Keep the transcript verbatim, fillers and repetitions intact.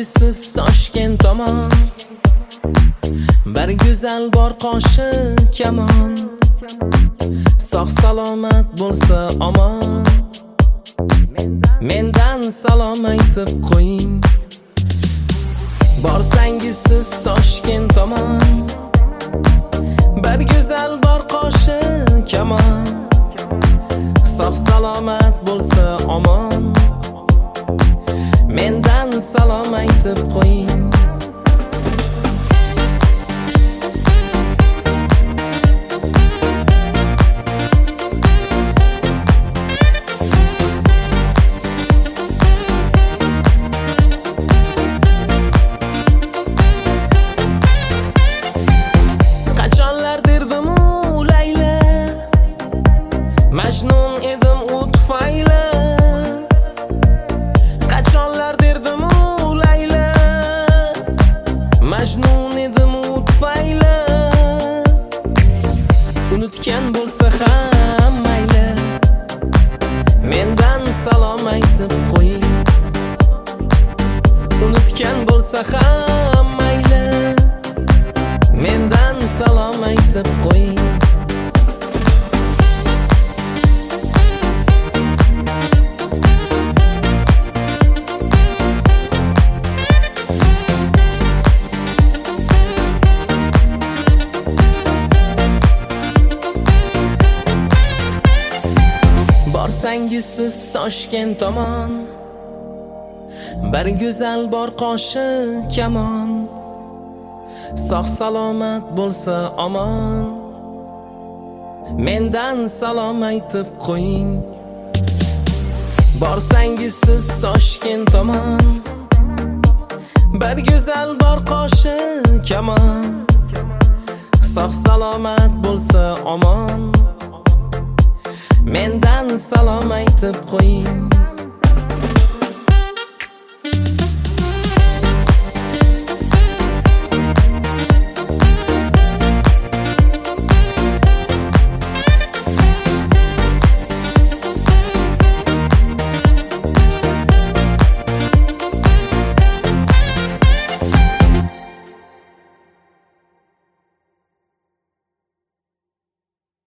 Borsangizsiz Toshkent tomon, bir go'zal bor qoshi kamon. Sog' salomat bo'lsa omon, mendan salom aytib qo'ying. Borsangizsiz Toshkent tomon, bir go'zal bor qoshi kamon. Sog' salomat bo'lsa omon, mendan salom aytib qo'ying. Qachonlar derdim u Layla, Majnun edim u tufayli. Qachonlar derdim u Layla, Majnun edim u tufayli. Unutgan bo'lsa ham mayli, mendan salom aytib qo'ying. Unutgan bo'lsa ham mayli, mendan salom aytib qo'ying. Borsangizsiz Toshkent tomon, bir go'zal bor qoshi kamon. Sog' salomat bo'lsa omon, mendan salom aytib qo'ying. Borsangizsiz Toshkent tomon, bir go'zal bor qoshi kamon. Sog' salomat bo'lsa omon, mendan salom aytib qo'ying.